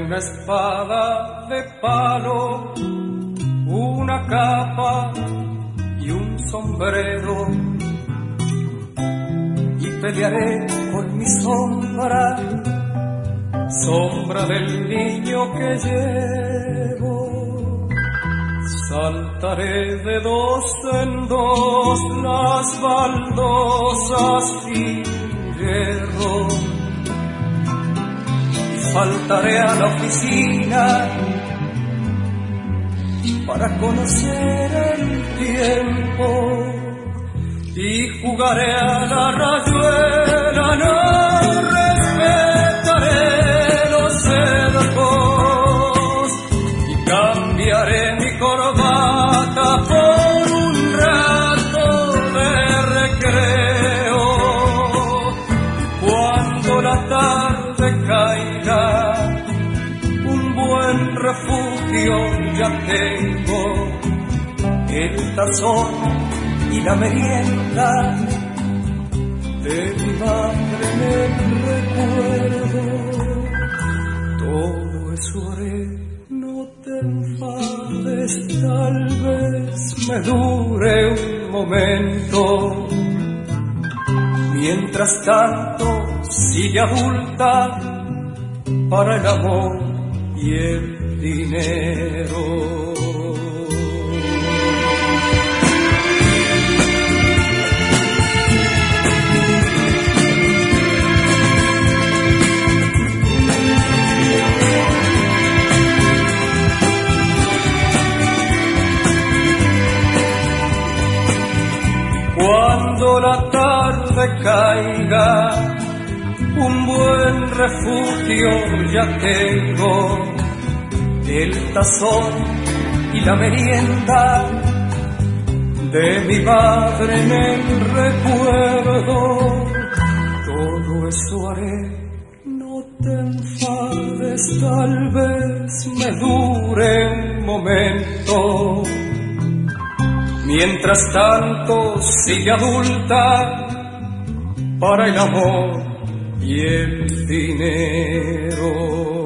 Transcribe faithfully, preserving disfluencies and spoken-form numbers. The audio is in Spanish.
una espada de palo, una capa y un sombrero, y pelearé con mi sombra, sombra del niño que llevo. Saltaré de dos en dos las baldosas sin hierro, y faltaré a la oficina para conocer el tiempo, y jugaré a la rayuela, no respetaré los cercos, y cambiaré mi corbata por un rato de recreo. Cuando la tarde caiga, un buen refugio ya tengo, el tazón y la merienda de mi madre en el recuerdo. Todo eso haré, no te enfades, tal vez me dure un momento. Mientras tanto sigue adulta para el amor y el dinero. Cuando la tarde caiga, un buen refugio ya tengo, el tazón y la merienda de mi madre en el recuerdo. Todo eso haré, no te enfades, tal vez me dure un momento. Mientras tanto sigue adulta para el amor y el dinero.